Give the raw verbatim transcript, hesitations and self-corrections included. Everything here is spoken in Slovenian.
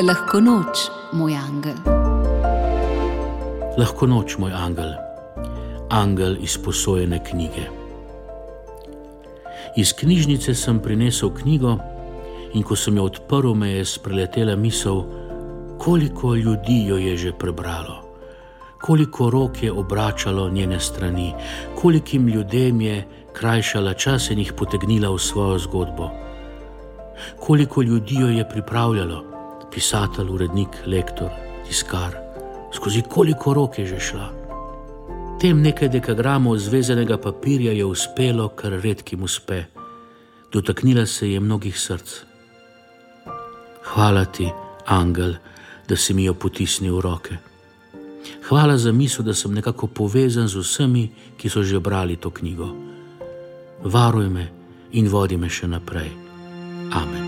Lahko noč, moj angel. Lahko noč, moj angel, angel izposojene knjige. Iz knjižnice sem prinesel knjigo in ko sem jo odprl, me je spreletela misel, koliko ljudi jo je že prebralo, koliko rok je obračalo njene strani, kolikim ljudem je krajšala čas in jih potegnila v svojo zgodbo. Koliko ljudi jo je pripravljalo, pisatelj, urednik, lektor, tiskar, skozi koliko rok je že šla. Tem nekaj dekagramov zvezanega papirja je uspelo, kar redkim uspe. Dotaknila se je mnogih src. Hvala ti, angel, da si mi jo potisnil v roke. Hvala za misel, da sem nekako povezan z vsemi, ki so že brali to knjigo. Varuj me in vodi me še naprej. Amen.